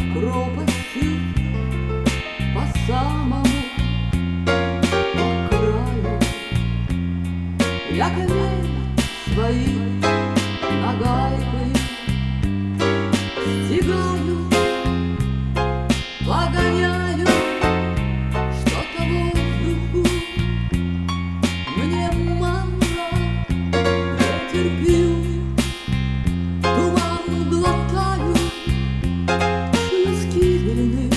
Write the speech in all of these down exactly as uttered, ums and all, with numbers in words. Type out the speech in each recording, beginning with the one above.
пропастью по самому по краю. Я колен своих нагайкой стигаю, погоняю что-то воздуху. Мне манна, я терплю, туман глотаю, шлюзки длины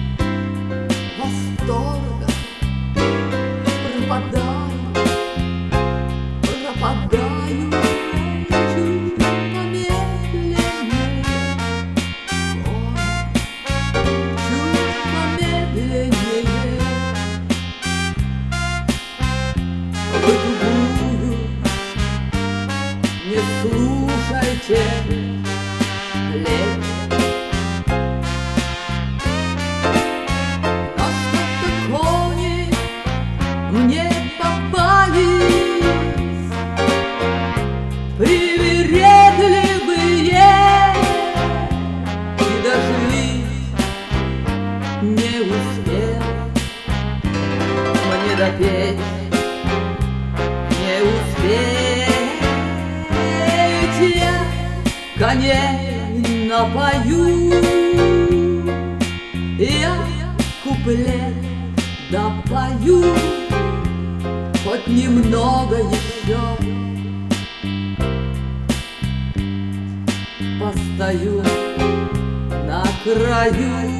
восторга. Пропадаю, пропадаю, чуть помедленнее, чуть помедленнее. Вы другую не слушайте, лень. Но что-то кони мне попались привередливые, и дожить не успел мне допеть, не успеть. Я коней напою, я куплет допою, хоть немного еще постою на краю.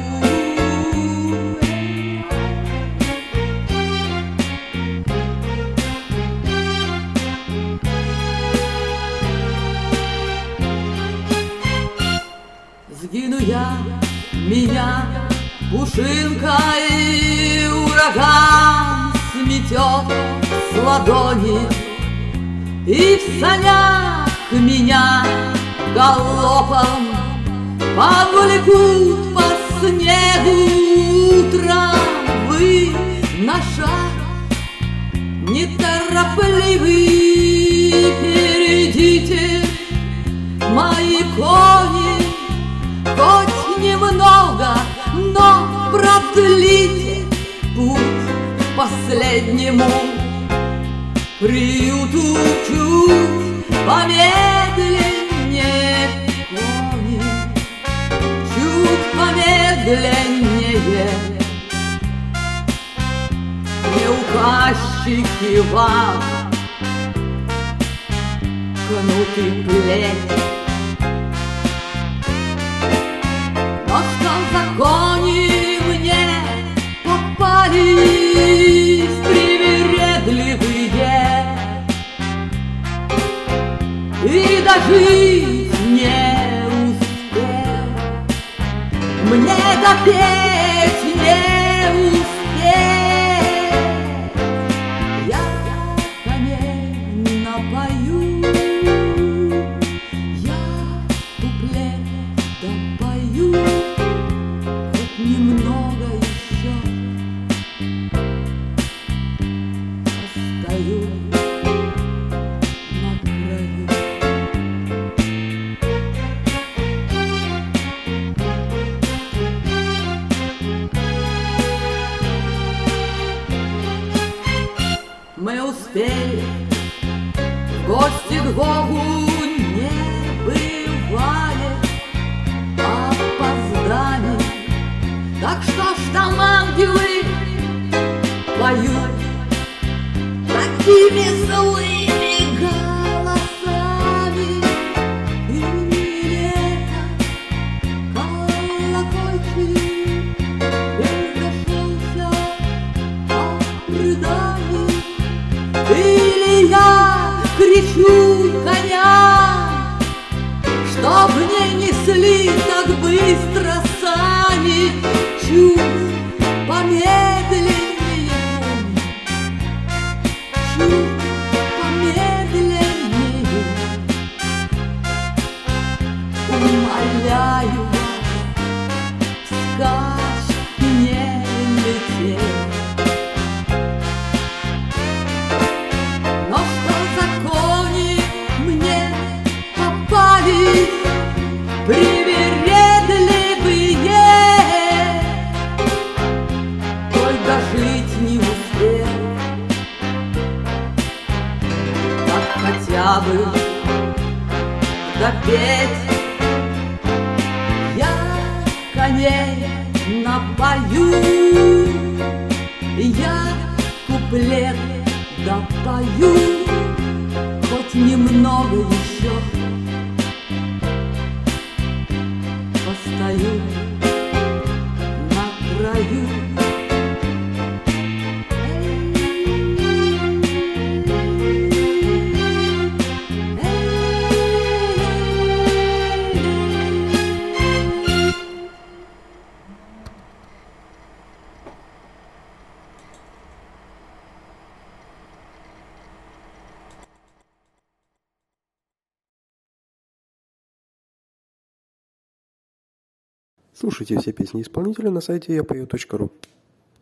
Сгину я, меня пушинкой ураган сметет с ладони, и в санях меня галопом повлекут по снегу утром. Вы на шаг неторопливый перейдите, мои кони, хоть немного, но продлите путь к последнему приюту. Чуть помедленнее, кони, чуть помедленнее. Неуказчики вам кнут и плеть. Но что за кони мне попались привередливые, и дожить не успел мне допеть, не успел. Я коней напою, я куплет допою, хоть немного еще остаю на краю. Мы успели в гости к Богу не бывали, опоздали. Так что ж там ангелы поют такими злыми голосами, и лето колокольчик разошелся от рыданий. Или я кричу коням, чтоб не несли так быстро сани. Чуть помедленнее, чуть помедленнее. Умоляю вас, вскачь не лететь. Но что за кони мне попались привередливые, теперь напою. Я куплет допою, хоть немного еще постою на краю. Слушайте все песни исполнителя на сайте я пою точка ру.